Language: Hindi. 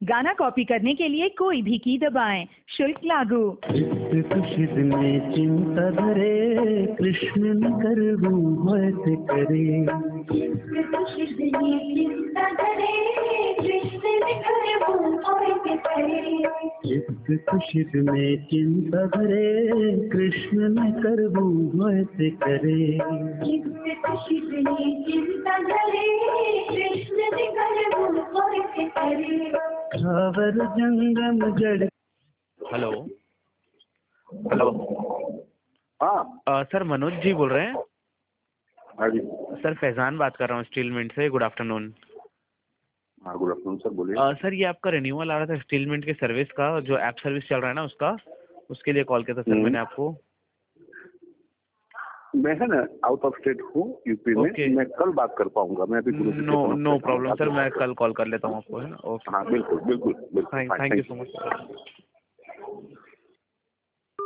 गाना कॉपी करने के लिए कोई भी की दबाएं, शुल्क लागू। में चिंता धरे कृष्ण न करबू मत करे। खुशी में चिंता धरे कृष्ण न करबू मत करे। खुशी में चिंता धरे कृष्ण न करबू मत करे। खावर जंगम जड़। Hello hello. हाँ सर मनोज जी बोल रहे हैं? हाँ जी। सर फैजान बात कर रहा हूँ स्टील मिंट से। Good afternoon. हाँ गुड आफ्टरनून सर, बोलिए। सर ये आपका रिन्यूअल आ रहा था स्टील मिंट के सर्विस का, जो ऐप सर्विस चल रहा है ना उसका, उसके लिए कॉल किया था सर मैंने आपको। मैं है ना आउट ऑफ स्टेट हूँ, यूपी में। मैं कल बात कर पाऊंगा। मैं अभी नो प्रॉब्लम सर, मैं कल कॉल कर लेता हूँ आपको, है ना? ओके। हाँ बिल्कुल बिल्कुल बिल्कुल। Thank you so much sir.